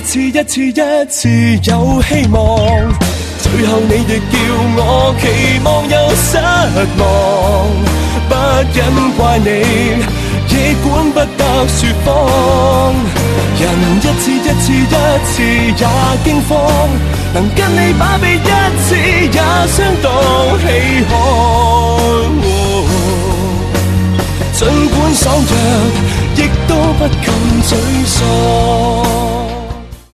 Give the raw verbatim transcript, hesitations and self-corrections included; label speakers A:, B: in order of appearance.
A: 次一次一次有希望，最後你亦叫我期望又失望，不忍怪你，亦管不得說謊。人一次一次一次也驚慌，能跟你把臂一次也相當稀罕。